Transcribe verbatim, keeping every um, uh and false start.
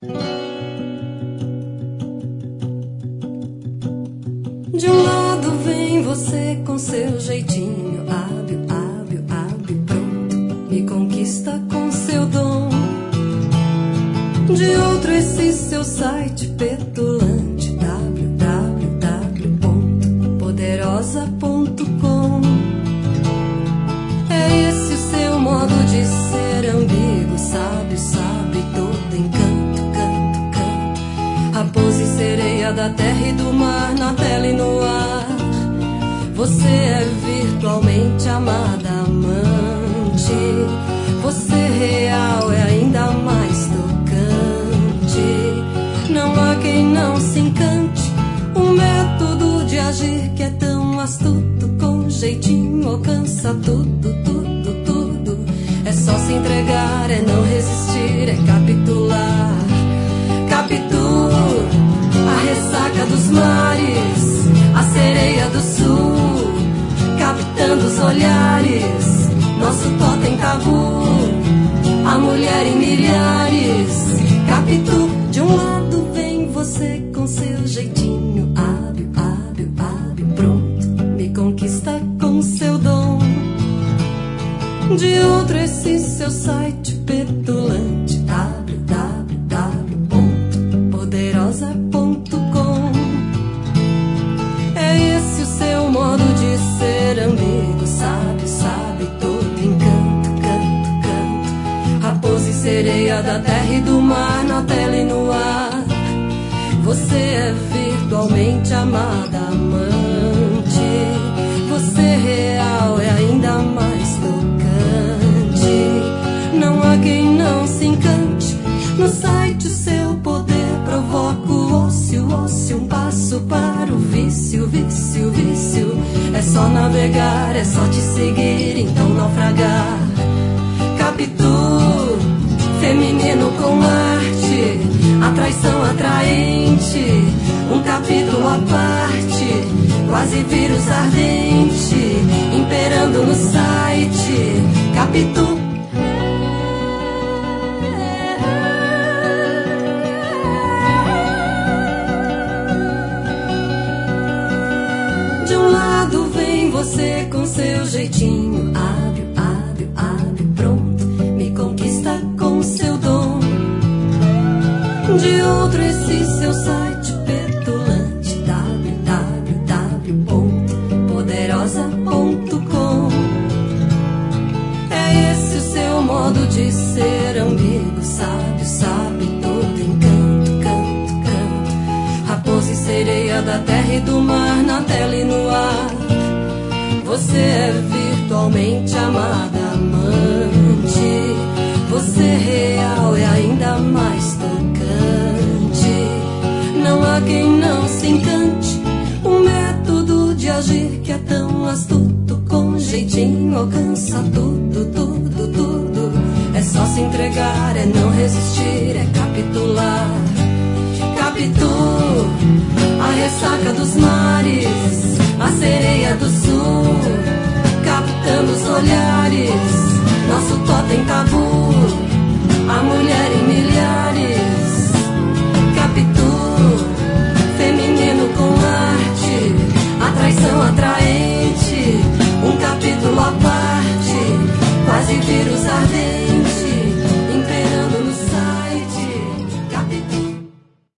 De um lado vem você com seu jeitinho hábil, hábil, hábil, pronto, me conquista com seu dom. De outro esse seu site petulante, w w w ponto poderosa ponto com. É esse o seu modo de ser ambíguo, sábio, sabe todo encanto, canto, canto. Raposa e sereia da terra e do mar, na tela e no ar. Você é virtualmente amada, amante. Você real é ainda mais tocante. Não há quem não se encante. Um método de agir que é tão astuto, com jeitinho alcança tudo, tudo, tudo. É só se entregar, é não resistir, é capitular. Capitu, a ressaca dos mares, a sereia do sul, captando os olhares, nosso totem tabu, a mulher em milhares. Capitu, de um lado vem você com seu jeitinho hábil, hábil, hábil, pronto, me conquista com seu dom. De outro esse seu site petulante, w w w ponto poderosa ponto com. É esse o seu modo de ser ambíguo, sabe, sabe todo encanto, canto, canto. Raposa e sereia da terra e do mar, na tela e no ar. Você é virtualmente amada, amante. Você real é ainda mais tocante. Não há quem não se encante. No site o seu poder provoca o ócio, ócio, um passo para o vício, vício, vício. É só navegar, é só te seguir, então naufragar. Capitu, feminino com arte, a traição atraente, um capítulo à parte, quase vírus ardente, imperando no site. Capitu, de um lado vem você com seu jeitinho hábil, hábil, hábil, pronto, me conquista com seu dom. De outro esse seu site petulante, w w w ponto poderosa ponto com. É esse o seu modo de ser ambíguo, sábio, sabe todo encanto, canto, canto. Raposa e sereia da terra e do mar, na tela e no ar. Você é virtualmente amada, amante. Você real é ainda mais tocante. Não há quem não se encante. Um método de agir que é tão astuto, com jeitinho alcança tudo, tudo, tudo. É só se entregar, é não resistir, é capitular. Capitu, a ressaca dos mares,